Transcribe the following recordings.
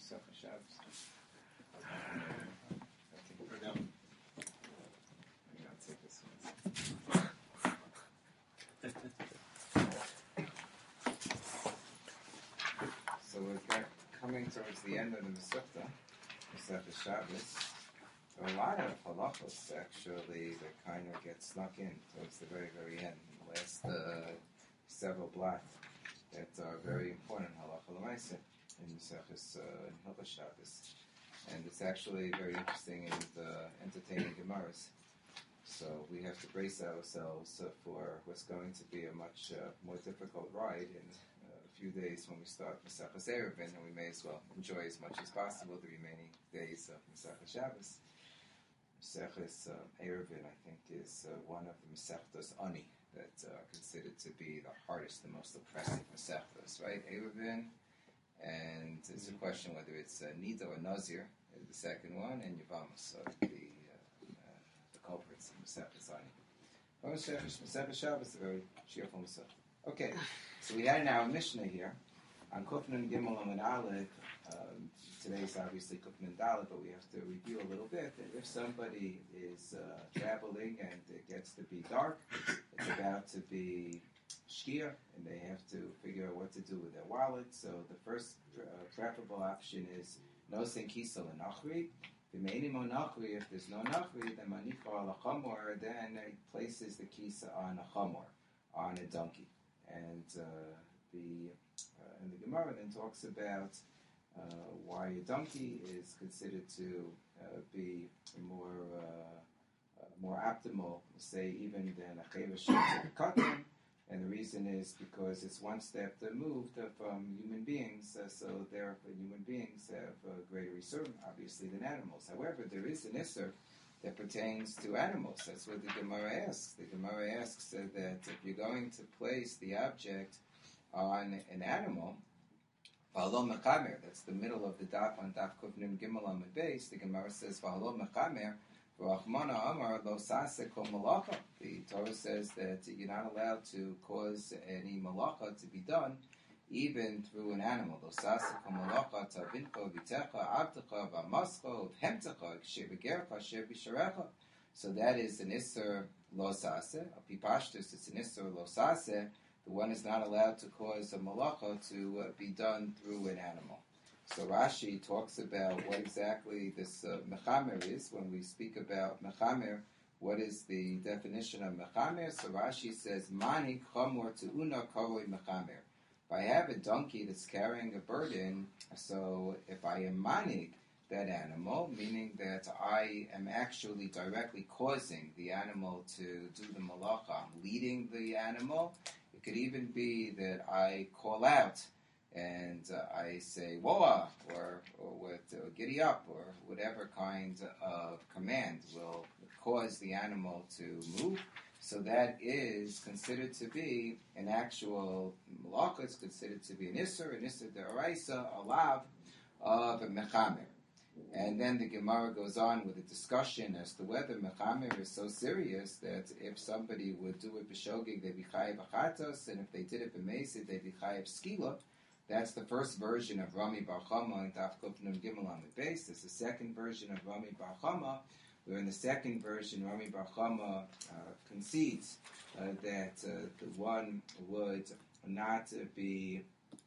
Musaf Shabbos. Maybe I'll take this one. So we're coming towards the end of the Masechta, Musaf Shabbos. There are a lot of halachos actually that kind of get snuck in towards the very, very end. The last several blot that are very important halacha l'maaseh in Maseches in Hilchos Shabbos, and it's actually very interesting and entertaining gemaras. So we have to brace ourselves for what's going to be a much more difficult ride in a few days when we start Maseches Eruvin, and we may as well enjoy as much as possible the remaining days of Maseches Shabbos. Maseches Eruvin, I think, is one of the Masechtas Ani that are considered to be the hardest, the most oppressive Masechtas, right? Eruvin, and it's a question whether it's Nida or Nazir, the second one, and Yevamos, the culprits of Maseches Ani. Maseches Shabbos is a very cheerful Masechta. Okay, so we had now a Mishnah here on Kuf Nun Gimel Amud Aleph. Today's obviously Kuf Nun Dalet, but we have to review a little bit that if somebody is traveling and it gets to be dark, it's about to be Shkia, and they have to figure out what to do with their wallet. So the first preferable option is Nosen Kisa L'Nachri. If there's no Nachri, then Manicha Al Chamor, then it places the Kisa on a Chamor, on a donkey. And the Gemara then talks about why a donkey is considered to be more optimal, say, even than a chayva to the katan, and the reason is because it's one step removed from human beings, so therefore human beings have greater reserve, obviously, than animals. However, there is an isser that pertains to animals. That's what the Gemara asks. The Gemara asks that if you're going to place the object on an animal, V'halom mechamer, that's the middle of the daf on daf Kuf Nun Gimel Amud Beis. The Gemara says V'halom mechamer v'Rachmana Amar lo sase kol malacha. The Torah says that you're not allowed to cause any malacha to be done, even through an animal. Lo sase kol malacha tavincha v'techa avtecha v'amascha v'hemtecha ksher v'gercha ksher v'sharecha. So that is an isser lo sase. A pipashtus, it's an isser lo sase. The one is not allowed to cause a malacha to be done through an animal. So Rashi talks about what exactly this mechamer is. When we speak about mechamer, what is the definition of mechamer? So Rashi says, Mani chamor tu'una karoi mechamer. If I have a donkey that's carrying a burden, so if I am manik that animal, meaning that I am actually directly causing the animal to do the malacha, I'm leading the animal. It could even be that I call out and I say "Woa" or "Giddy up" or whatever kind of command will cause the animal to move. So that is considered to be an actual malacha. It's considered to be an isser deraisa, a lav of a mechamer. And then the Gemara goes on with a discussion as to whether mechamer is so serious that if somebody would do it b'shogeg, they'd be chayiv achatos, and if they did it b'meisid, they'd be chayiv skila. That's the first version of Rami Bar Chama and Daf Kuf Nun Gimel Amud Beis. There's the second version of Rami Bar Chama, where in the second version, Rami Bar Chama concedes that the one would not be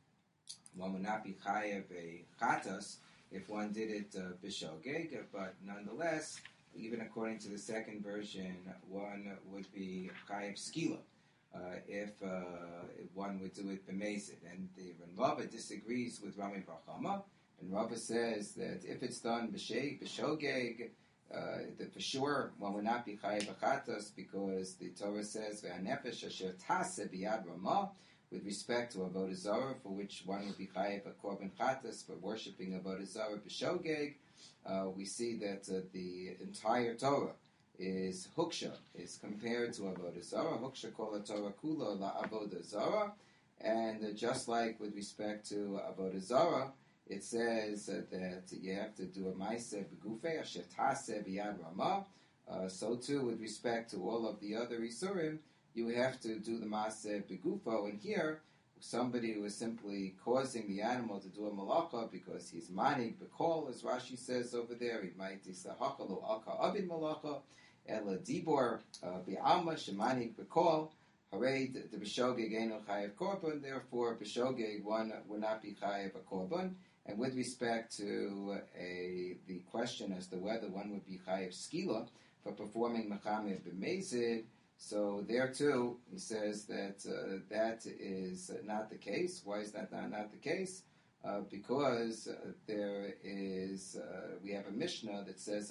chayiv a chatos if one did it b'shogeg, but nonetheless, even according to the second version, one would be chayiv skila if one would do it b'mezid. And the Rava disagrees with Rami Bar Chama, and Rava says that if it's done b'shogeg, that for sure one would not be chayiv achatos, because the Torah says ve'hanefesh asher taseh biyad ramah, with respect to Avodah Zarah, for which one would be chayiv a korban chatas for worshipping Avodah Zarah b'shogeg. We see that the entire Torah is huksha, is compared to Avodah Zarah. Huksha kol Torah kula la Avodah Zarah, and just like with respect to Avodah Zarah, it says that you have to do a ma'aseh b'gufei asher taseh b'yad ramah. So too, with respect to all of the other isurim, you have to do the maaseh begufo, and here somebody who is simply causing the animal to do a malacha because he's manig b'kol, as Rashi says over there, he might say hakalu alka avin malacha, ela dibor bi'alma shemanig b'kol, hooray, the b'shogeg eno chayev korban, therefore b'shogeg one would not be chayev a korban. And with respect to the question as to whether one would be chayev skila for performing mechamer b'mezid, so there too, he says that that is not the case. Why is that not the case? Because there is, we have a Mishnah that says,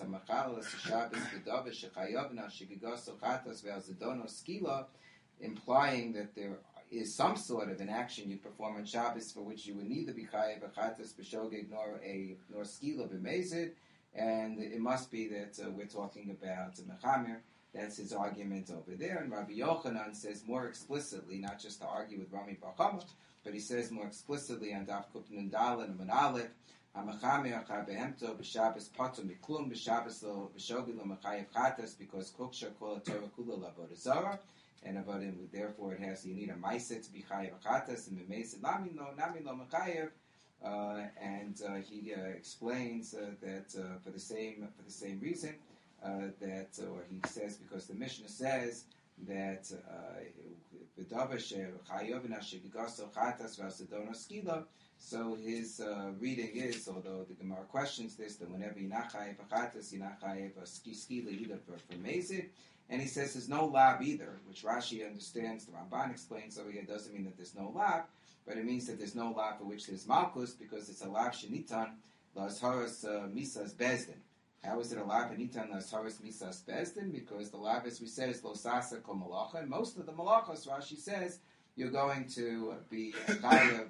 implying that there is some sort of an action you perform on Shabbos for which you would neither be chayav a chatas b'shogeg nor skila b'mezid, and it must be that we're talking about mechamer. That's his argument over there. And Rabbi Yochanan says more explicitly, not just to argue with Rami Bar Chama, but he says more explicitly on Daf Kufnun Daled and Manalef, HaMechamer Achar Behemto b'Shabbos Patur Miklum b'Shabbos Lo b'Shogeg Lo Mechayev Chatas because Kuksha Kol Torah Kula L'Avodah Zarah, and about him, therefore it has, you need a Ma'aseh to be Chayev Chatas, and B'Meisid Nami Lo Mechayev, and he explains that for the same reason, or he says because the Mishnah says that so his reading is, although the Gemara questions this, that whenever you're not chayev achatas, you're not chayev a skila either for mezid, and he says there's no lab either, which Rashi understands. The Ramban explains over here doesn't mean that there's no lab, but it means that there's no lab for which there's malchus because it's a lab shenitan l'azharas misas bezdin. How is it a lav anitan l'asharis misas bezdin? Because the lav, as we said, is lo sasa kol malacha, and most of the malachos, Rashi says, you're going to be chayev,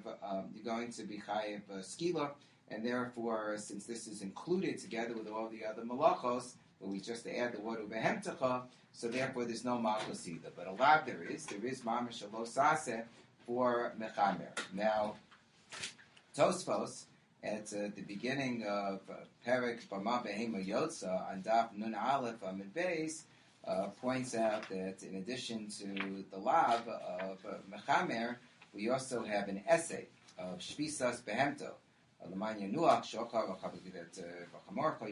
skila, and therefore, since this is included together with all the other malachos, but we just add the word ubehemtecha, so therefore there's no malchus either. But a lav there is mamish lo sasa for mechamer. Now, Tosfos, at the beginning of Perek Bama Behema Yotza on Daf Nun Aleph Amid Beis, points out that in addition to the lav of Mechamer, we also have an essay of Shvisas Behemto, Lamanya Nuach Shokar that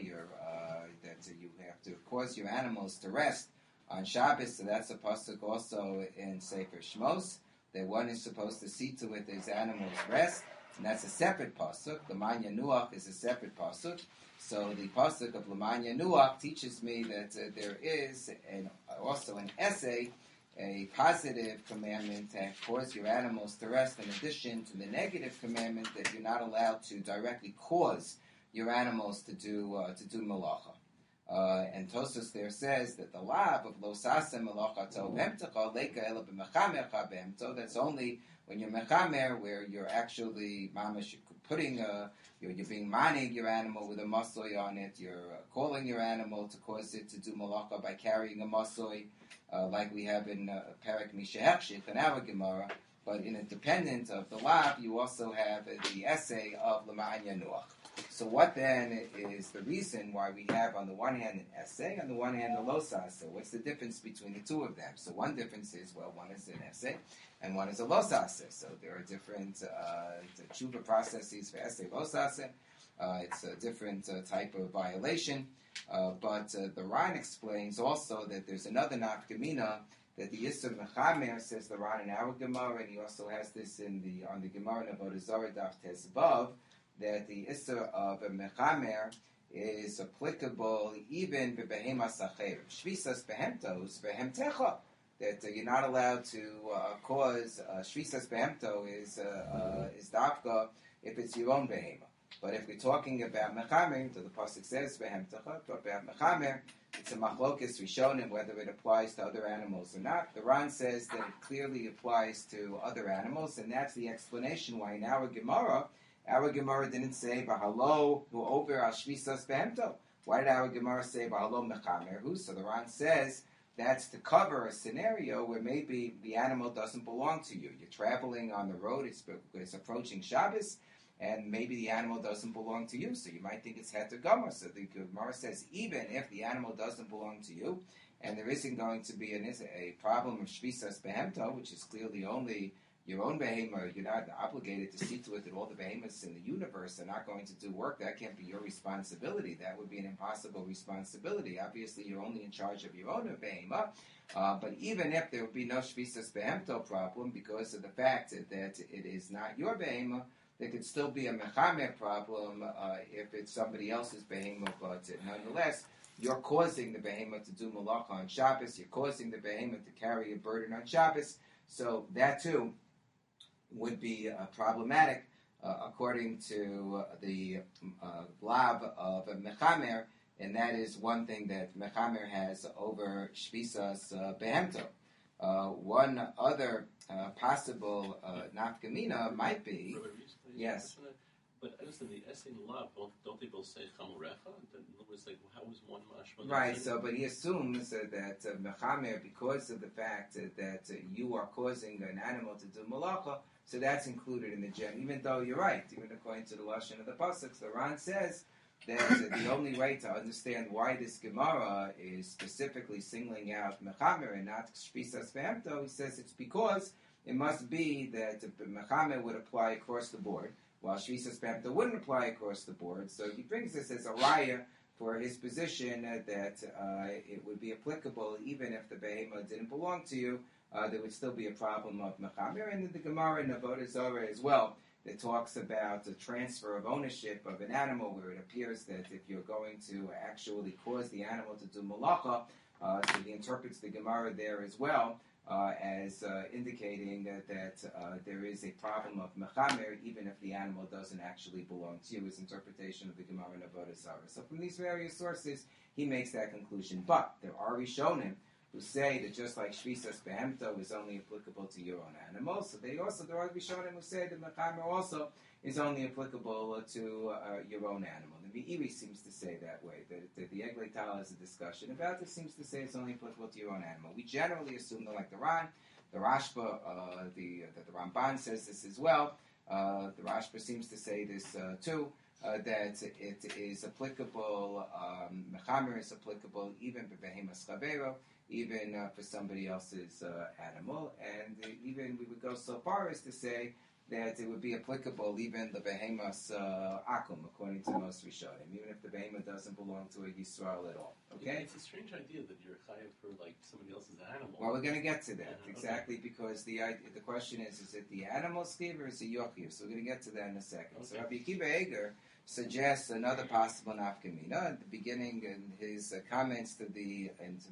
you have to cause your animals to rest on Shabbos. So that's a pasuk also in Sefer Shmos, that one is supposed to see to it his animals rest. And that's a separate pasuk. Lamanya Nuach is a separate pasuk. So the pasuk of Lamanya Nuach teaches me that there is also an essay, a positive commandment to cause your animals to rest, in addition to the negative commandment that you're not allowed to directly cause your animals to do malacha. And Tosfos there says that the lav of lo sasa malacha to behemtecha leika ela b'mechamer behemto, that's only when you're mechamer, where you're actually mamash putting you're being manig your animal with a masoy on it, you're calling your animal to cause it to do malacha by carrying a masoy, like we have in Perek Mishahechshich in our Gemara. But in independent of the lab, you also have the essay of Lamanya Nuach. So what then is the reason why we have on the one hand an essay, on the one hand a losas? So what's the difference between the two of them? So one difference is, well, one is an essay and one is a losas. So there are different tshuva processes for essay losas. It's a different type of violation. But the Ran explains also that there's another nafkamina, that the Yisur Mechamer, says the Ran in our Gemara, and he also has this on the Gemara in Avodah Zarah Daf Tezvav, that the Isser of a Mechamer is applicable even to Behemas Acher. Shvisas Behemtos, Behemtecha, that you're not allowed to cause Shvisas Behemto is Dafka if it's your own Behema. But if we're talking about Mechamer, so the Pasuk says Behemtecha, but about Mechamer, it's a Machlokes Rishonim whether it applies to other animals or not. The Ran says that it clearly applies to other animals, and that's the explanation why in our Gemara didn't say Bahalo who over Ashvisas Behemto. Why did our Gemara say Bahalo Mechamer who? So the Ran says that's to cover a scenario where maybe the animal doesn't belong to you. You're traveling on the road, it's approaching Shabbos, and maybe the animal doesn't belong to you, so you might think it's Heter Gomer. So the Gemara says even if the animal doesn't belong to you, and there isn't going to be a problem of Shvisas Behemto, which is clearly only your own behemoth, you're not obligated to see to it that all the behemoths in the universe are not going to do work. That can't be your responsibility. That would be an impossible responsibility. Obviously, you're only in charge of your own behemoth. But even if there would be no Shvisas Behemto problem because of the fact that it is not your behemoth, there could still be a Mechamer problem if it's somebody else's behemoth, but nonetheless, you're causing the behemoth to do malacha on Shabbos, you're causing the behemoth to carry a burden on Shabbos, so that too would be problematic according to the blab of Mechamer, and that is one thing that Mechamer has over Shvisas Behemto. One other possible nafkamina might be, yes. But as in the essay in love, don't they both say chamurecha? In other words, like, how is one mashma? Right. So, but he assumes that mechamer, because of the fact that you are causing an animal to do malacha, so that's included in the gem. Even though you're right, even according to the lashon of the pasuk, the Ran says that the only way to understand why this Gemara is specifically singling out mechamer and not shpisas v'hemto, he says it's because it must be that mechamer would apply across the board, while shvisas v'hemto wouldn't apply across the board. So he brings this as a raya for his position that it would be applicable even if the behemoth didn't belong to you. There would still be a problem of mechamer, and the Gemara in Avodah Zarah as well, that talks about the transfer of ownership of an animal, where it appears that if you're going to actually cause the animal to do malacha, so he interprets the Gemara there as well as indicating that there is a problem of mechamer, even if the animal doesn't actually belong to you, his interpretation of the Gemara in Avodah Zarah. So from these various sources, he makes that conclusion. But there are Rishonim who say that just like Shvisas Behemto is only applicable to your own animal, so there are Rishonim who say that mechamer also is only applicable to your own animal. The Meiri seems to say that way, that the Eglei Tal has a discussion about this, seems to say it's only applicable to your own animal. We generally assume that, like the Ran, the Rashba, the Ramban says this as well. The Rashba seems to say this too, that it is applicable, mechamer is applicable even for Behemoth Chavero, even for somebody else's animal, and even we would go so far as to say that it would be applicable even the behemoth's akum, according to most Rishonim, even if the behemoth doesn't belong to a Yisrael at all. Okay? Yeah, it's a strange idea that you're chayav for like somebody else's animal. Well, we're going to get to that, exactly, because the question is it the animal's chiv or is it your chiv? So we're going to get to that in a second. Okay. So Rabbi Akiva Eger suggests another possible nafkamina at the beginning in his comments to the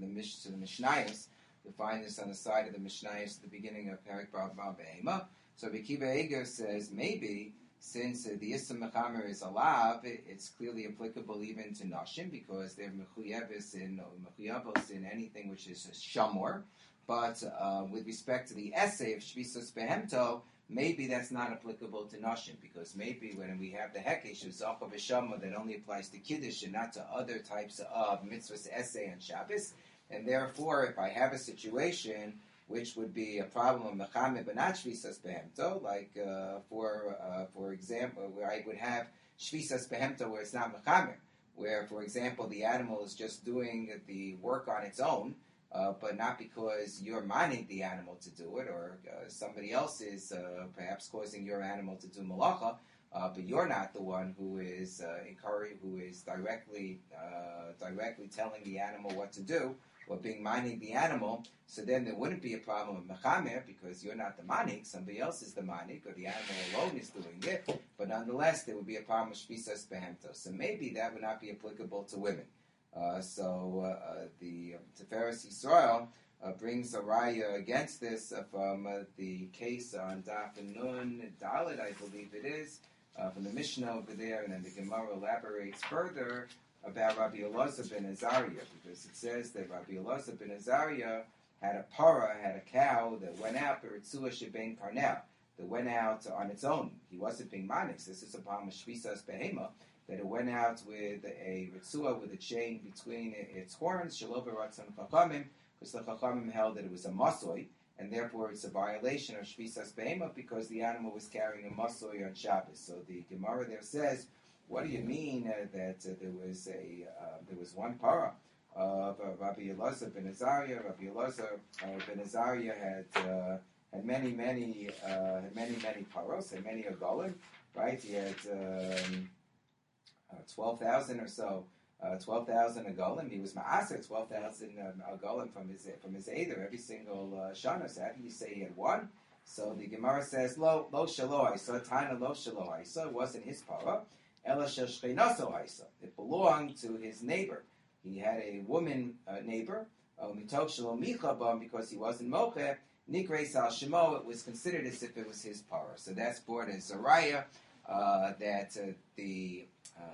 Mishnayos. You'll find this on the side of the Mishnayos at the beginning of Perek Bava Behema. So Akiva Eger says maybe since the Issa Mechamer is alav, it's clearly applicable even to Nashim because they're mechuyavos in anything which is shamor. But with respect to the essay of Shvisas Behemto, maybe that's not applicable to Nashim, because maybe when we have the Hekesh of Zachav V'Shama that only applies to Kiddush and not to other types of mitzvahs essay and Shabbos, and therefore if I have a situation which would be a problem of Mechamer but not Shvisas Behemto, like for example, where I would have Shvisas Behemto where it's not Mechamer, where, for example, the animal is just doing the work on its own, but not because you're minding the animal to do it, or somebody else is perhaps causing your animal to do malacha, but you're not the one who is who is directly telling the animal what to do, or being minding the animal. So then there wouldn't be a problem with mechamer because you're not the manik, somebody else is the manik, or the animal alone is doing it. But nonetheless, there would be a problem with shvisas behemto. So maybe that would not be applicable to women. The Tiferes Yisrael brings a raya against this from the case on Daf Nun Dalet, I believe it is, from the Mishnah over there, and then the Gemara elaborates further about Rabbi Elazar ben Azariah, because it says that Rabbi Elazar ben Azariah had a cow that went out, Beritzua Shebein Karnel, that went out on its own. He wasn't being manix. This is a problem of Shvisas Behema, that it went out with a ritzua, with a chain between its horns, Shalova Ratzon Chachamim, because the Chachamim held that it was a masoi, and therefore it's a violation of Shvisas Behema because the animal was carrying a masoi on Shabbos. So the Gemara there says, what do you mean that there was one para of Rabbi Elazar ben Azariah? Rabbi Elazar ben Azariah had many paros, had many agolim, right? He had 12,000 or so, 12,000 agolim. He was ma'aser 12,000 agolim from his Eider every single shana. So how can you say he had one? So the Gemara says, lo shalo isa, taina lo shalo isa. It wasn't his para. Ela shel shcheinaso isa. It belonged to his neighbor. He had a woman neighbor. Mitok shelo micha bam, because he wasn't mocheh. Nikreis al shemo. It was considered as if it was his para. So that's brought as a raya that the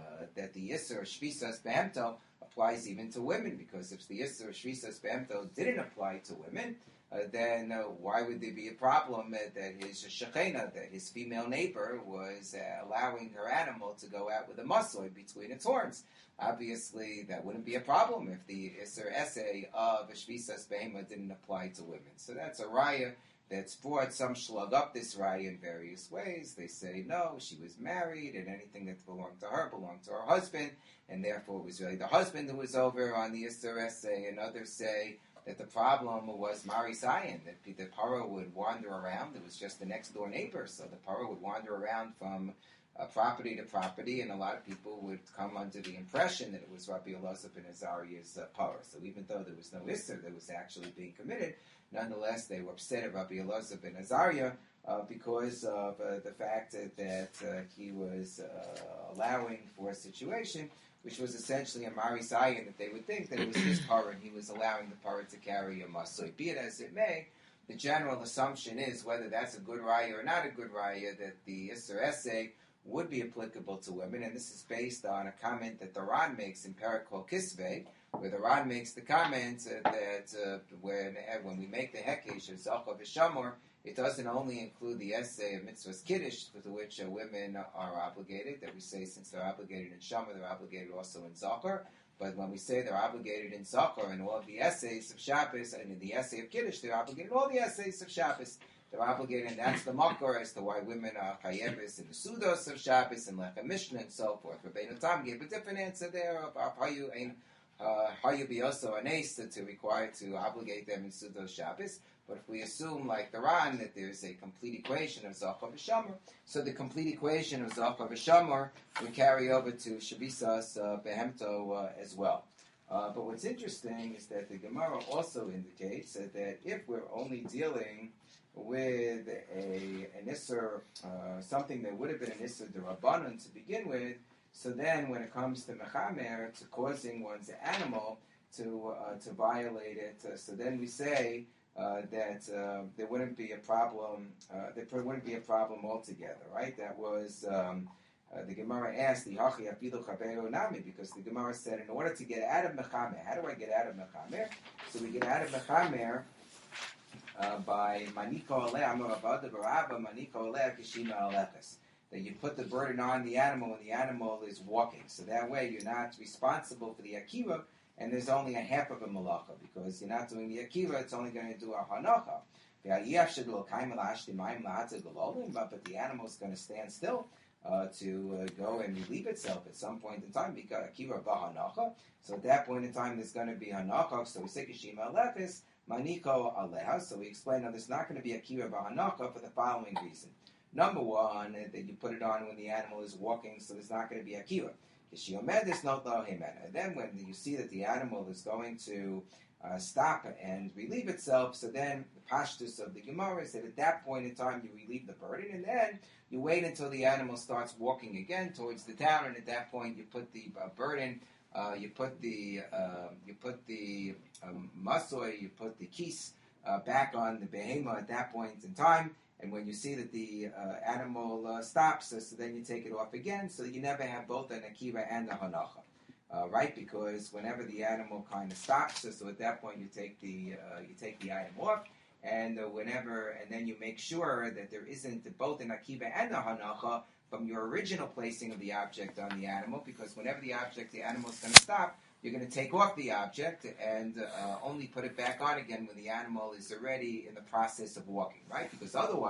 Yisr Shvisas Behemto applies even to women, because if the Yisr Shvisas Behemto didn't apply to women, then why would there be a problem that his shechena, that his female neighbor, was allowing her animal to go out with a muscle between its horns? Obviously, that wouldn't be a problem if the Isser essay of a Shvisas Behema didn't apply to women. So that's a raya that's brought. Some slug up this raya in various ways. They say, no, she was married, and anything that belonged to her belonged to her husband, and therefore it was really the husband who was over on the Isser essay. And others say that the problem was Mari Zion, that the Paro would wander around. It was just the next door neighbor, so the Paro would wander around from property to property, and a lot of people would come under the impression that it was Rabbi Elazar ben Azariah's Paro. So even though there was no Isser that was actually being committed, nonetheless they were upset at Rabbi Elazar ben Azariah because of the fact that he was allowing for a situation which was essentially a Mari Zion, that they would think that it was his Paro and he was allowing the Paro to carry a Masoi. Be it as it may, the general assumption is, whether that's a good raya or not a good raya, that the Isser essay would be applicable to women, and this is based on a comment that the Ran makes in Perikol Kisvei, where the Ran makes the comment that when we make the Hekesh of Zachor v'Shamor, it doesn't only include the essay of Mitzvahs Kiddush, to which women are obligated, that we say since they're obligated in Shamor, they're obligated also in Zachor, but when we say they're obligated in Zachor and all of the essays of Shabbos, and in the essay of Kiddush, they're obligated in all the essays of Shabbos. They're obligated, and that's the makor as to why women are chayeves in the Sudos of Shabbos and Lechem Mishnah and so forth. Rabbeinu Tam gave a different answer there of how you be also an ace to require to obligate them in Sudos Shabbos. But if we assume, like the Ran, that there's a complete equation of Zachor v'Shamor, so the complete equation of Zachor v'Shamor would carry over to Shavisas Behemto as well. But what's interesting is that the Gemara also indicates that if we're only dealing with an Isser, something that would have been an Isser D'Rabbanan to begin with, so then when it comes to Mechamer, to causing one's animal to violate it, so then we say that there wouldn't be a problem. There wouldn't be a problem altogether, right? That was the Gemara asked the Hachi Afilu Chaveru Nami, because the Gemara said, in order to get out of Mechamer, how do I get out of Mechamer? So we get out of Mechamer by Maniko Aleh Amar Avada Baraba Maniko Aleh Kishima Alechas. That you put the burden on the animal when the animal is walking. So that way you're not responsible for the akira, and there's only a half of a malacha, because you're not doing the akira, it's only going to do a hanacha. But the animal is going to stand still to go and relieve itself at some point in time, because akira v'hanacha. So at that point in time there's going to be hanacha, so we say kishima alechis, maniko aleha. So we explain now there's not going to be akira v'hanacha for the following reason. Number one, that you put it on when the animal is walking, so there's not going to be akira. And then when you see that the animal is going to stop and relieve itself, so then the pashtus of the Gemara is that at that point in time you relieve the burden, and then you wait until the animal starts walking again towards the town, and at that point you put the burden, you put the masoi, you put the kis back on the behema at that point in time. And when you see that the animal stops, so then you take it off again, so you never have both an akira and a hanacha, right? Because whenever the animal kind of stops, so at that point you take the item off, and then you make sure that there isn't both an akira and a hanacha from your original placing of the object on the animal, because whenever the animal is going to stop, you're going to take off the object and only put it back on again when the animal is already in the process of walking, right? Because otherwise,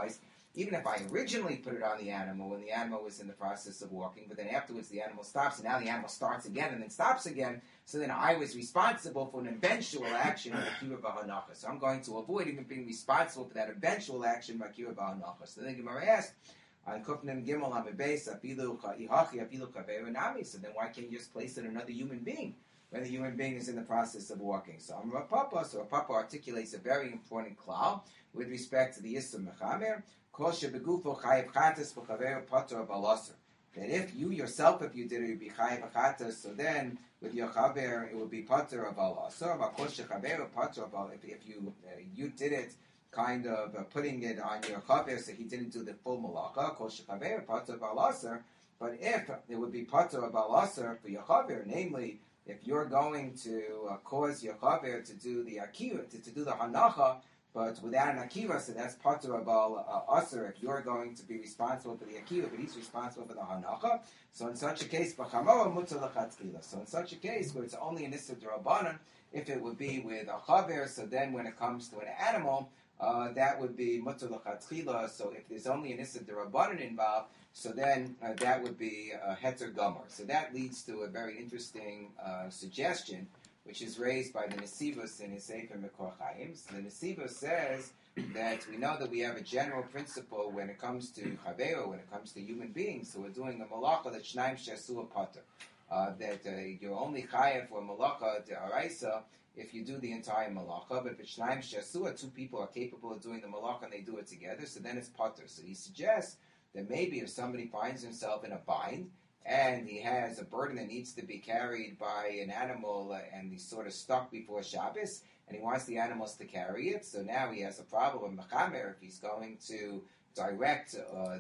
even if I originally put it on the animal when the animal was in the process of walking, but then afterwards the animal stops, and now the animal starts again and then stops again, so then I was responsible for an eventual action of Akira Bahanacha. So I'm going to avoid even being responsible for that eventual action of Akira Bahanacha. So then Gemara asked, on Kufnim Gimel Amibes, Apilu Ihachi, Apilu Kaveru Nami. So then why can't you just place it on another human being when the human being is in the process of walking? So Amar Papa, so Papa articulates a very important klal with respect to the Yisur Mechamer, Kol Shebegufo Chayiv Chatas B'Chaveru Patur Balaser. That if you yourself, if you did it, you'd be Chayiv Chatas, so then with your Chaver, it would be Patur Balaser. But Kol Shechaveru Patur Balaser, if you did it, kind of putting it on your chaver, so he didn't do the full malacha, kol shechaver patur balaser. But if it would be patur balaser for your chaver, namely, if you're going to cause your chaver to do the akiva, to do the hanacha, but without an akiva, so that's patur balaser. If you're going to be responsible for the akiva, but he's responsible for the hanacha, so in such a case, b'chamora mutar l'chatzkila. So in such a case, where it's only an issur d'Rabbanan, if it would be with a chaver, so then when it comes to an animal, that would be mutar l'chatchila. So if there's only an issur d'Rabbanan involved, so then that would be heter gomer. So that leads to a very interesting suggestion, which is raised by the Nesivos in his Sefer Mekor Chaim. So the Nesivos says that we know that we have a general principle when it comes to chavero, when it comes to human beings. So we're doing a malacha that shnaim she'asu pater. That you're only chayav for malacha de'araisa if you do the entire malacha, but if it's shnaim she'asua, two people are capable of doing the malacha and they do it together, so then it's pater. So he suggests that maybe if somebody finds himself in a bind and he has a burden that needs to be carried by an animal and he's sort of stuck before Shabbos and he wants the animals to carry it, so now he has a problem with mechamer if he's going to direct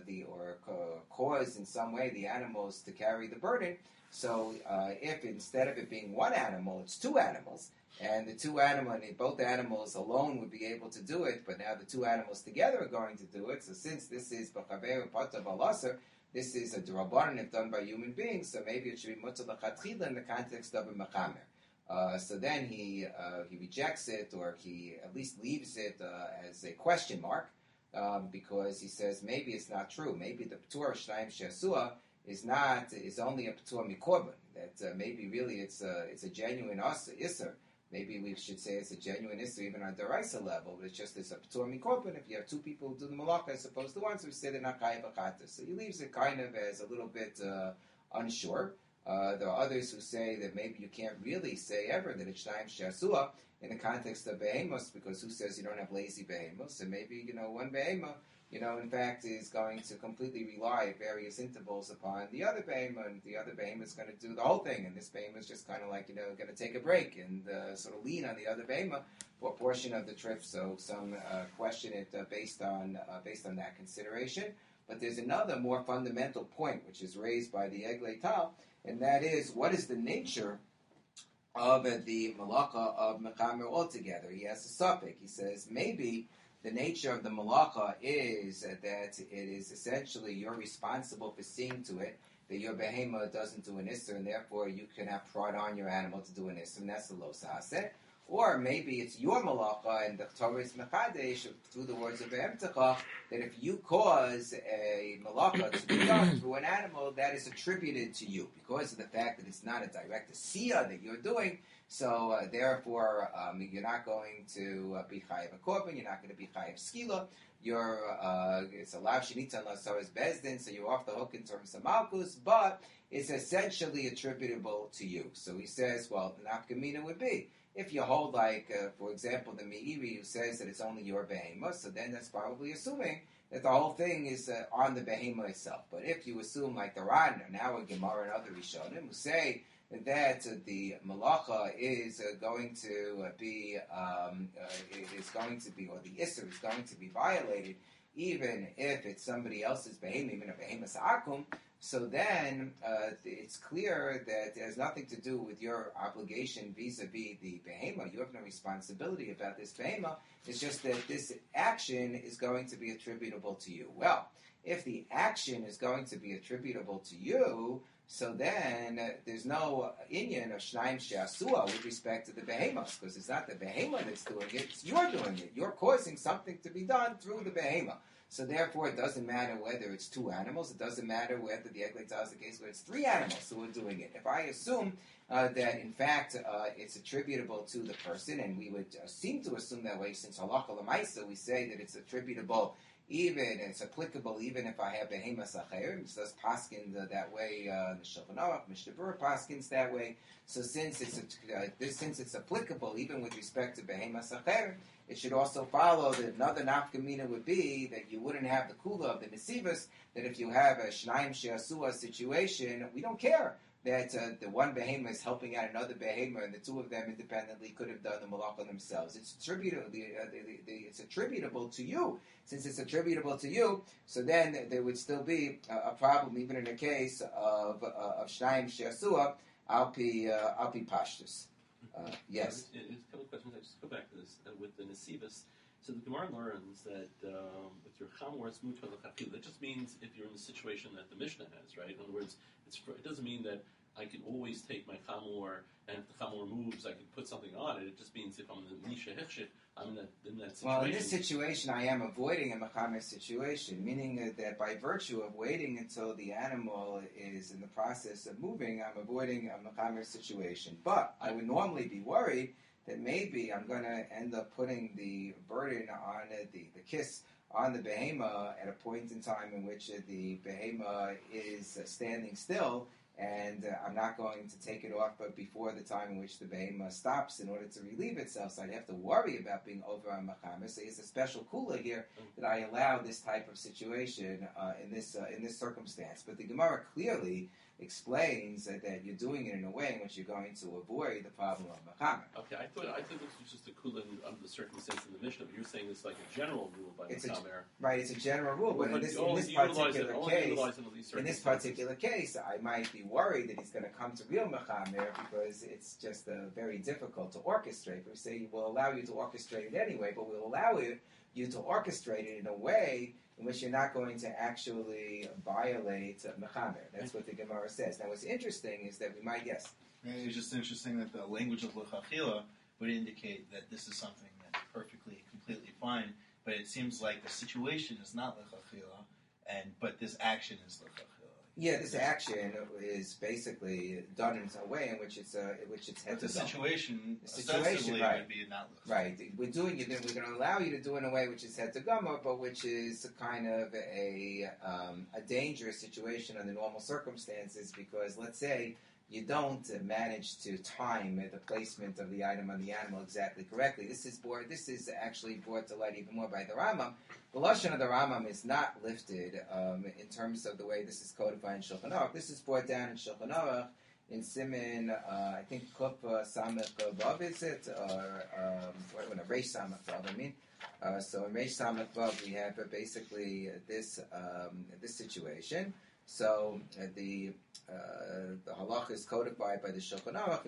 cause in some way the animals to carry the burden. So if instead of it being one animal, it's two animals, and both animals alone would be able to do it, but now the two animals together are going to do it. So since this is b'chaver patur balaser, this is a d'Rabbanan if done by human beings, so maybe it should be mutar l'chatchila in the context of a mechamer. So then he rejects it, or he at least leaves it as a question mark, because he says maybe it's not true. Maybe the p'tur shnaim she'asua is only a p'tur mikorban. That maybe really it's a genuine isser. Maybe we should say it's a genuine isser even on deraisa level, but it's just a p'tur mikorban. If you have two people who do the malacha as opposed to one, so we say they're not chayav achatas. So he leaves it kind of as a little bit unsure. There are others who say that maybe you can't really say ever that it's shnaim she'asua in the context of behemoths, because who says you don't have lazy behemoths? And maybe, one behemoth, in fact, is going to completely rely at various intervals upon the other behemoth, and the other behemoth is going to do the whole thing, and this behemoth is just kind of like, going to take a break and sort of lean on the other behemoth for a portion of the trip. So some question it based on that consideration. But there's another more fundamental point, which is raised by the Eglei Tal, and that is, what is the nature of the malacha of mechamer altogether? He has a suffix. He says maybe the nature of the malacha is that it is essentially you're responsible for seeing to it that your behemoth doesn't do an isser, and therefore you can have prod on your animal to do an isser, and that's the lo saseh. Or maybe it's your malacha, and the Torah is mechadesh through the words of Be'emtecha, that if you cause a malacha to be done through an animal, that is attributed to you because of the fact that it's not a direct asiyah that you're doing. So therefore, you're not going to be chayav a korban. You're not going to be chayav skila. It's a lav shenita lasaris bezdin, so you're off the hook in terms of malchus, but it's essentially attributable to you. So he says, well, the nafkamina would be, if you hold, for example, the Meiri who says that it's only your behemoth, so then that's probably assuming that the whole thing is on the behemoth itself. But if you assume, like the Ran, or now a Gemara and other Rishonim, who say that the malacha is going to be, or the isser is going to be violated, even if it's somebody else's behemoth, even a behemoth akum, so then it's clear that it has nothing to do with your obligation vis-a-vis the behemoth. You have no responsibility about this behemoth. It's just that this action is going to be attributable to you. Well, if the action is going to be attributable to you, so then there's no inyan of shnaim she'asua with respect to the behemoths, because it's not the behemoth that's doing it, it's you're doing it. You're causing something to be done through the behemoth. So therefore, it doesn't matter whether it's two animals. It doesn't matter whether the Egleitzah is the case where it's three animals who are doing it. If I assume that, in fact, it's attributable to the person, and we would seem to assume that way, since halacha l'maisa, we say that it's attributable it's applicable even if I have behemoth acher. It says paskin that way. The Shulchan Aruch, Mishnah Berurah paskins that way. So since it's applicable even with respect to behemoth acher, it should also follow that another nafkamina would be that you wouldn't have the kula of the nesivus. That if you have a shnayim she'asua situation, we don't care that the one behemoth is helping out another behemoth, and the two of them independently could have done the malacha themselves. It's attributable to you. Since it's attributable to you, so then there would still be a problem, even in the case of shnayim she'asua alpi pashtus. Yes. A couple of questions. I just go back to this with the nesivus. So the Gemara learns that with your chamor, it's mutar l'chafil. That just means if you're in the situation that the Mishnah has, right? In other words, it doesn't mean that I can always take my chamor, and if the chamor moves, I can put something on it. It just means if I'm in the nisha hechshit, I'm in that situation. Well, in this situation, I am avoiding a mechamer situation, meaning that by virtue of waiting until the animal is in the process of moving, I'm avoiding a mechamer situation. But I would normally be worried that maybe I'm going to end up putting the burden on the kiss on the behema at a point in time in which the behema is standing still, and I'm not going to take it off but before the time in which the behema stops in order to relieve itself. So I'd have to worry about being over on mechamer. So it's a special kula here that I allow this type of situation in this circumstance. But the Gemara clearly explains that you're doing it in a way in which you're going to avoid the problem of mechamer. Okay, I thought this was just a kula under the circumstance in the Mishnah, but you're saying it's like a general rule by mechamer. Right, it's a general rule, but in this particular case, I might be worried that he's going to come to real mechamer because it's just very difficult to orchestrate. We say we'll allow you to orchestrate it anyway, but we'll allow you to orchestrate it in a way in which you're not going to actually violate mechamer. That's what the Gemara says. Now, what's interesting is that we might, yes? It's just interesting that the language of l'chachila would indicate that this is something that's perfectly, completely fine, but it seems like the situation is not l'chachila, but this action is l'chachila. Yeah, this action is basically done in a way in which it's head to the situation right. would be not l'chachila. Right. We're doing it. We're going to allow you to do it in a way which is head to gama, but which is kind of a dangerous situation under normal circumstances. Because let's say you don't manage to time the placement of the item on the animal exactly correctly. This is actually brought to light even more by the Rambam. The lashon of the Rambam is not lifted in terms of the way this is codified in Shulchan Aruch. This is brought down in Shulchan Aruch in Siman, I think Kuf Samech Vav is it, or Reish Samech Vav. I mean. So in Reish Samech Vav we have basically this situation. So the halacha is codified by the Shulchan Aruch.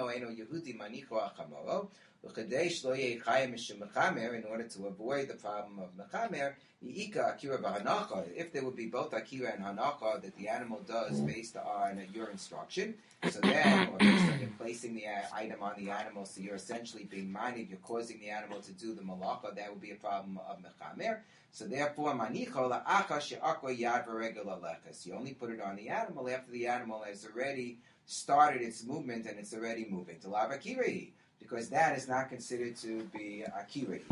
In order to avoid the problem of mechamer, if there would be both akira and hanacha that the animal does based on your instruction, so then, or based on you placing the item on the animal, so you're essentially being minded, you're causing the animal to do the malacha, that would be a problem of mechamer. So therefore, you only put it on the animal after the animal has already started its movement and it's already moving. Because that is not considered to be akiri.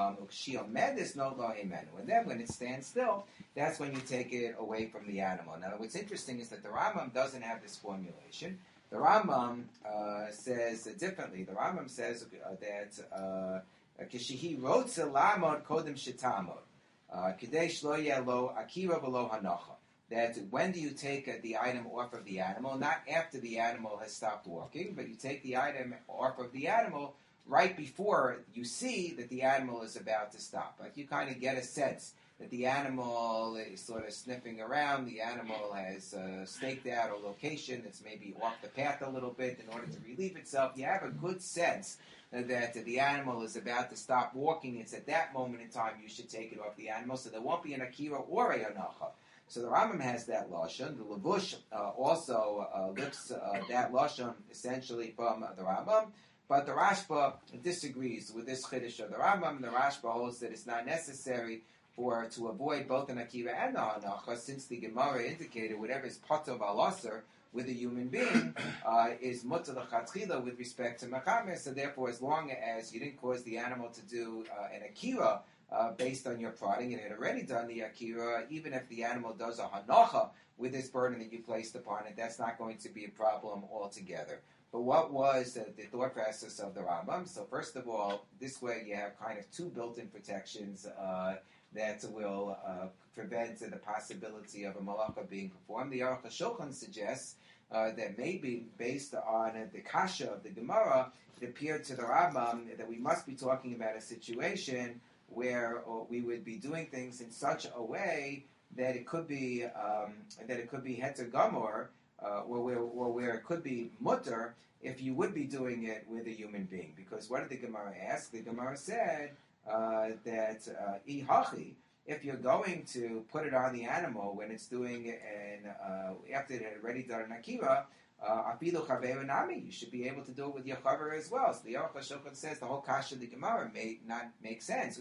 And then when it stands still, that's when you take it away from the animal. Now, what's interesting is that the Rambam doesn't have this formulation. The Rambam says differently. The Rambam says that Kishihi wrote Lamod Kodem Shitamod. Kadesh lo yelo akira v'lo hanacha. That when do you take the item off of the animal? Not after the animal has stopped walking, but you take the item off of the animal right before you see that the animal is about to stop. Like you kind of get a sense that the animal is sort of sniffing around. The animal has staked out a location that's maybe off the path a little bit in order to relieve itself. You have a good sense that the animal is about to stop walking. It's at that moment in time you should take it off the animal, so there won't be an akira or a hanacha. So the Rambam has that lashon. The Levush also lifts that lashon essentially from the Rambam, but the Rashba disagrees with this chiddush of the Rambam. The Rashba holds that it's not necessary or to avoid both an akira and the hanacha, since the Gemara indicated whatever is patov al aser with a human being is mutter l'chatchila with respect to mechamer. So therefore, as long as you didn't cause the animal to do an akira based on your prodding, it had already done the akira, even if the animal does a hanacha with this burden that you placed upon it, that's not going to be a problem altogether. But what was the thought process of the Rambam? So first of all, this way you have kind of two built-in protections that will prevent the possibility of a malacha being performed. The Aruch HaShulchan suggests that maybe based on the kasha of the Gemara, it appeared to the Rambam that we must be talking about a situation where we would be doing things in such a way that it could be heter gamor, or where it could be mutter if you would be doing it with a human being. Because what did the Gemara ask? The Gemara said that ihachi, if you're going to put it on the animal when it's doing after it had already done an akira, afilu chaveru nami, you should be able to do it with your chaver as well. So the Aruch HaShulchan says the whole kasha of the Gemara may not make sense.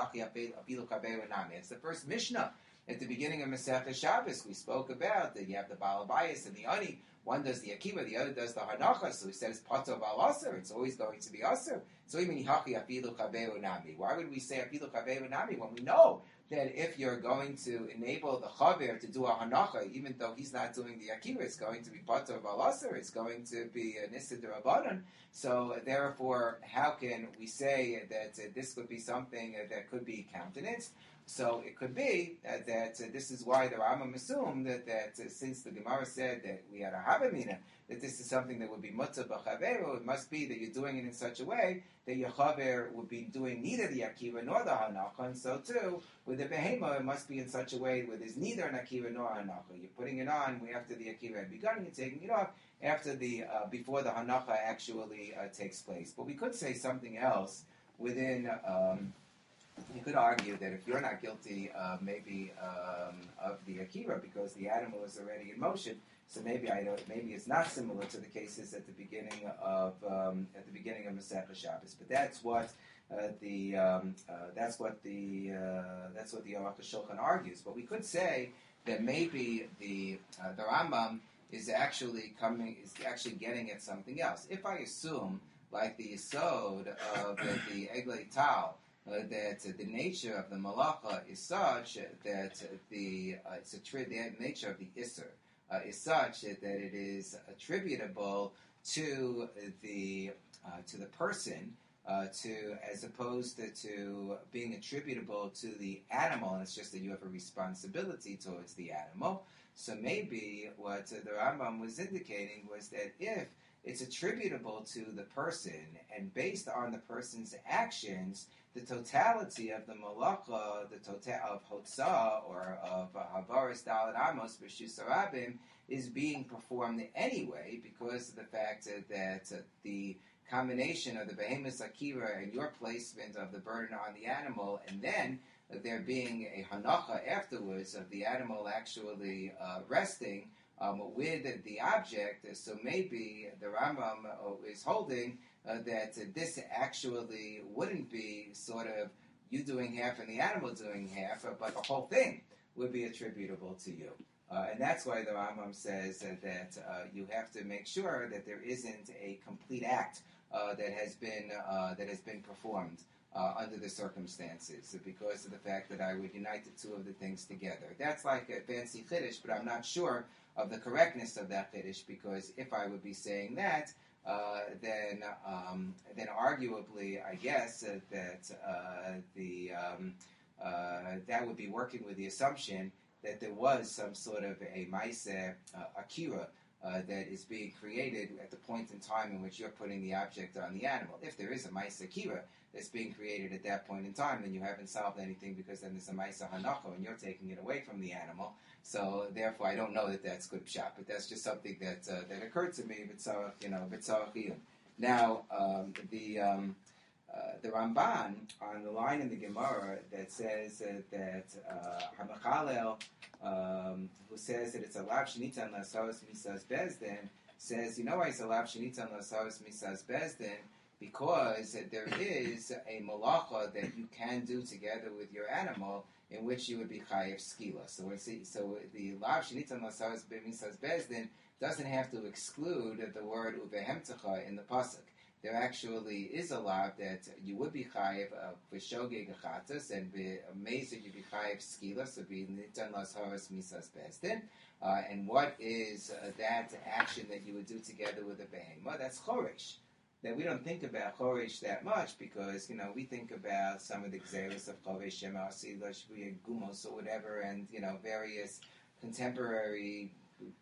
It's the first Mishnah. At the beginning of Masechah Shabbos, we spoke about that you have the Baal Bayis and the Ani. One does the Akiva, the other does the Hanacha. So he says Patov al Aser. It's always going to be Aser. So even Yihachi Afilu Chaveru Nami. Why would we say Afilu Chaveru Nami when we know that if you're going to enable the Chaver to do a Hanacha, even though he's not doing the Akiva, it's going to be Patov al Aser. It's going to be Nissa D'Rabbanan. So therefore, how can we say that this could be something that could be countenanced? So it could be that this is why the Rambam assumed that since the Gemara said that we had a Havamina, that this is something that would be Mutzah B'Chaveru, it must be that you're doing it in such a way that your Chaver would be doing neither the Akiva nor the Hanacha, and so too, with the Behema, it must be in such a way where there's neither an Akiva nor a Hanacha. You're putting it on after the Akiva had begun, you're taking it off after before the Hanacha actually takes place. But we could say something else within... you could argue that if you're not guilty, maybe of the akira because the animal is already in motion, so maybe it's not similar to the cases at the beginning of Masechah Shabbos. But that's what the Aruch HaShulchan argues. But we could say that maybe the Rambam is actually getting at something else. If I assume, like the Yesod of the Eglei Tal, that the nature of the malacha is such that the nature of the isser is such that it is attributable to the person, as opposed to being attributable to the animal, and it's just that you have a responsibility towards the animal. So maybe what the Rambam was indicating was that if it's attributable to the person, and based on the person's actions, the totality of the malacha, of hotzah, or of havaris daled amos b'shus harabim, is being performed anyway because of the fact that the combination of the behemoth akira and your placement of the burden on the animal, and then there being a hanacha afterwards of the animal actually resting with the object. So maybe the Rambam is holding that this actually wouldn't be sort of you doing half and the animal doing half, but the whole thing would be attributable to you. And that's why the Rambam says that you have to make sure that there isn't a complete act that has been performed under the circumstances, because of the fact that I would unite the two of the things together. That's like a fancy chiddush, but I'm not sure of the correctness of that chiddush, because if I would be saying that, then arguably, I guess that that would be working with the assumption that there was some sort of a ma'aseh akira that is being created at the point in time in which you're putting the object on the animal. If there is a ma'aseh akira that's being created at that point in time, then you haven't solved anything, because then there's a ma'aseh hanacha and you're taking it away from the animal. So therefore, I don't know that that's good pshat, but that's just something that occurred to me. Now, the Ramban on the line in the Gemara that says that Hamachalel, who says that it's a lav shenitan lasaros misas bezdin, says, you know why it's a lav shenitan lasaros misas bezdin? Because there is a malacha that you can do together with your animal, in which you would be chayiv skila. So the lav shenitan lasaras b'misas bezdin doesn't have to exclude the word uvehemtecha in the pasuk. There actually is a lav that you would be chayiv v'shogeg achatas, and b'meiser you'd be chayiv skila, so be nitan lasaras misas bezdin. And what is that action that you would do together with a behemah? That's choresh. That we don't think about choresh that much because, we think about some of the gzeros of choresh, shema asila, shvuya gumos, or whatever, and, various contemporary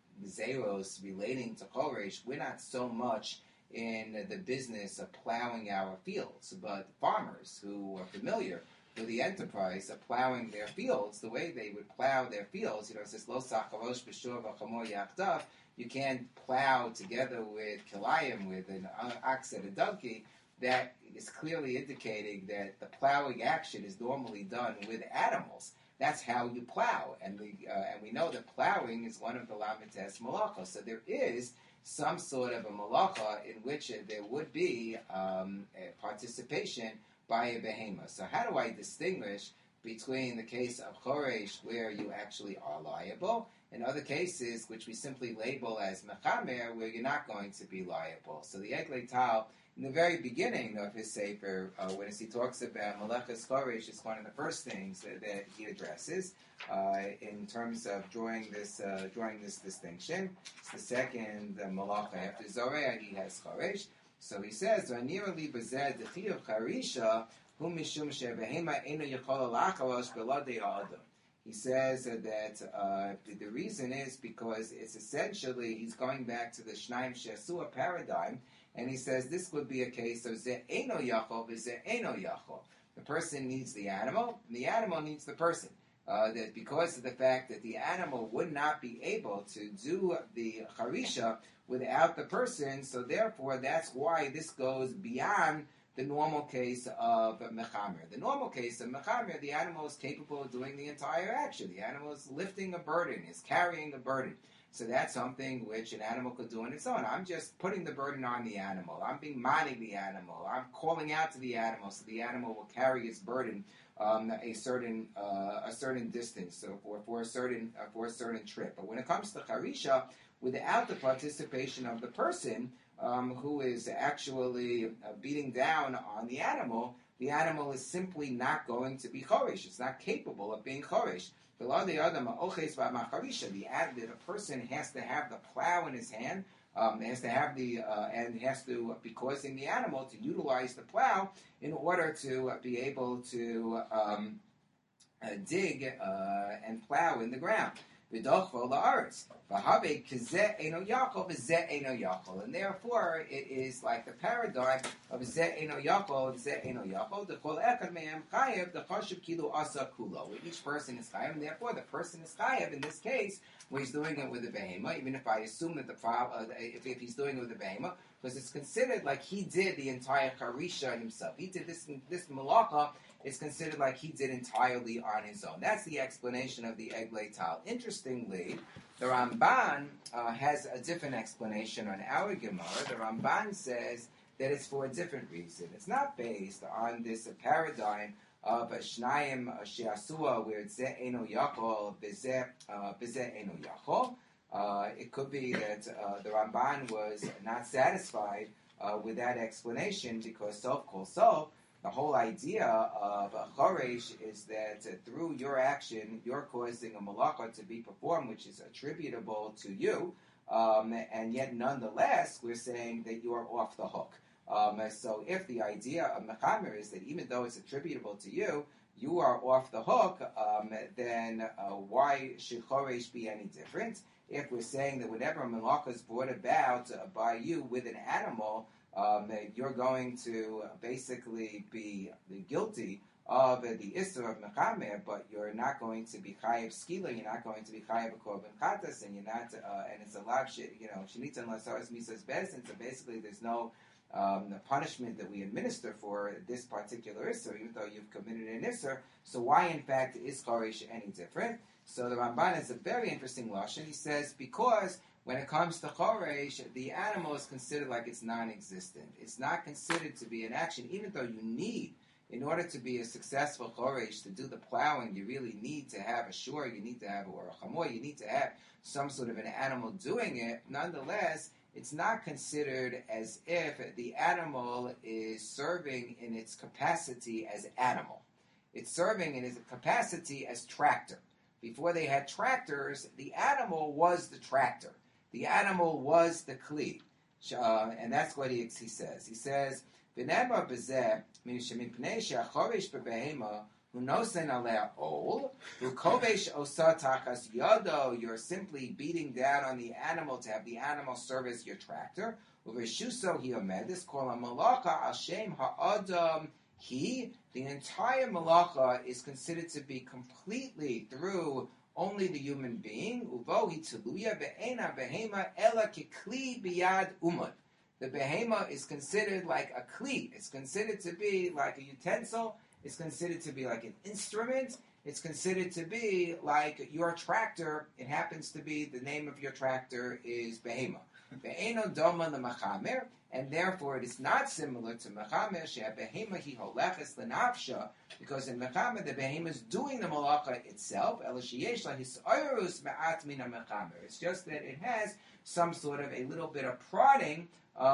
gzeros relating to choresh. We're not so much in the business of plowing our fields, but farmers who are familiar with the enterprise of plowing their fields, the way they would plow their fields, it says, lo sacharosh b'shur v'chamor yachdav, you can't plow together with kilayim, with an ox and a donkey. That is clearly indicating that the plowing action is normally done with animals. That's how you plow, and we know that plowing is one of the lamites malacha. So there is some sort of a malacha in which there would be a participation by a behemah. So how do I distinguish between the case of choresh, where you actually are liable, and other cases which we simply label as mechamer, where you're not going to be liable? So the Eglei Tal, in the very beginning of his sefer, when he talks about Melechas Choresh, it's one of the first things that he addresses in terms of drawing this distinction. It's the second malacha after Zoreh, he has Choresh. So he says, "Anira bazed dechiyav charisha hu mishum shebehema eno yachol lacharosh belade ha'adam." He says that the reason is because it's essentially, he's going back to the Shnaim Shesua paradigm, and he says this would be a case of ze eno yachol v'ze eno yachol. The person needs the animal, and the animal needs the person. That because of the fact that the animal would not be able to do the charisha without the person, so therefore that's why this goes beyond the normal case of mechamer. The normal case of mechamer, the animal is capable of doing the entire action. The animal is lifting a burden, is carrying a burden. So that's something which an animal could do on its own. I'm just putting the burden on the animal. I'm being minding the animal. I'm calling out to the animal so the animal will carry its burden a certain distance, so for a certain trip. But when it comes to charisha, without the participation of the person who is actually beating down on the animal is simply not going to be choresh. It's not capable of being choresh. The person has to have the plow in his hand, has to have and has to be causing the animal to utilize the plow in order to be able to dig and plow in the ground. And therefore, it is like the paradigm of Zeh Eno Yachol, Zeh Eno Yachol, the Kol Echad Me'em Chayev, the Chashuv Kilu Asa Kulo, where each person is Chayev, and therefore the person is Chayev in this case, where he's doing it with the Behemah, even if I assume that if he's doing it with the Behemah, because it's considered like he did the entire Charisha himself. He did this Malacha. It's considered like he did entirely on his own. That's the explanation of the Eglei Tal. Interestingly, the Ramban has a different explanation on our Gemara. The Ramban says that it's for a different reason. It's not based on this paradigm of Shnayim She'asua, where it's Zeh Eno Yachol, Bezeh Eno Yachol. It could be that the Ramban was not satisfied with that explanation because the whole idea of choresh is that through your action, you're causing a malacha to be performed, which is attributable to you, and yet nonetheless, we're saying that you are off the hook. So if the idea of mechamer is that even though it's attributable to you, you are off the hook, then why should choresh be any different? If we're saying that whenever a malacha is brought about by you with an animal, you're going to basically be guilty of the Isser of Mechamer, but you're not going to be Chayev Skila, you're not going to be Chayev Korban Chatas, and you're not, and it's a lot, Shinita unless Aras Misas Bezin, so basically there's no punishment that we administer for this particular Isser, even though you've committed an Isser. So why, in fact, is Choresh any different? So the Ramban has a very interesting lashon. He says, because when it comes to Choresh, the animal is considered like it's non-existent. It's not considered to be an action, even though you need In order to be a successful choresh, to do the plowing, you really need to have a shore, you need to have a chamor, you need to have some sort of an animal doing it. Nonetheless, it's not considered as if the animal is serving in its capacity as animal. It's serving in its capacity as tractor. Before they had tractors, the animal was the tractor. The animal was the kli. And that's what he says. He says, "V'nemar b'zeh mipnei she'achoresh b'behema hu nosen aleh ol v'kovesh osa tachas yodo." You're simply beating down on the animal to have the animal serve as your tractor. Uv'reshuso hiomedis kol ha'malacha al shem ha'adam. The entire malacha is considered to be completely through only the human being. Uvo hitiluya ve'ena behema ela kekli biyad umad. The behema is considered like a kli. It's considered to be like a utensil. It's considered to be like an instrument. It's considered to be like your tractor. It happens to be the name of your tractor is behema. Ve'eno doma le'machamer. And therefore, it is not similar to mechamer she'abehema hi holeches lenafsha, because in mechamer the behema is doing the malacha itself. Ela sheyesh la hisayrus ma'at min mechamer. It's just that it has some sort of a little bit of prodding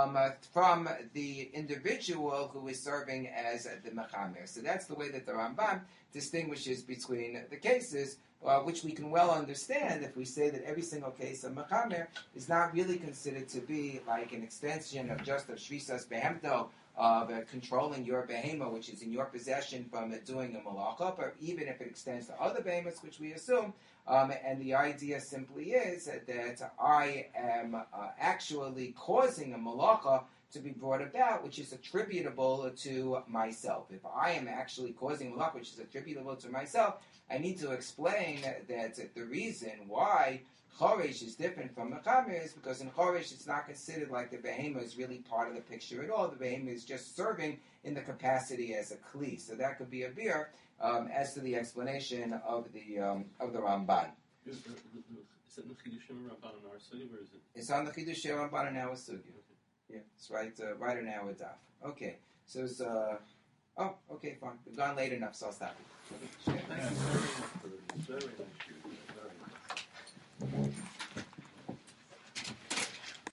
from the individual who is serving as the mechamer. So that's the way that the Rambam distinguishes between the cases. Which we can well understand if we say that every single case of mechamer is not really considered to be like an extension of just of shvisas behemto, of controlling your behema, which is in your possession from doing a malacha, but even if it extends to other behemoths, which we assume, and the idea simply is that I am actually causing a malacha to be brought about, which is attributable to myself. If I am actually causing a malacha, which is attributable to myself, I need to explain that the reason why choresh is different from mechamer is because in choresh it's not considered like the behema is really part of the picture at all. The behema is just serving in the capacity as a kli. So that could be a beer as to the explanation of the Ramban. Is it in the Chidushim Ramban in our sugi, or is it? It's on the Chidushim Ramban in our sugi. Yeah, it's right in our daf. Okay, so it's okay, fine. We've gone late enough, so I'll stop. Thank you very much for this. Very nice.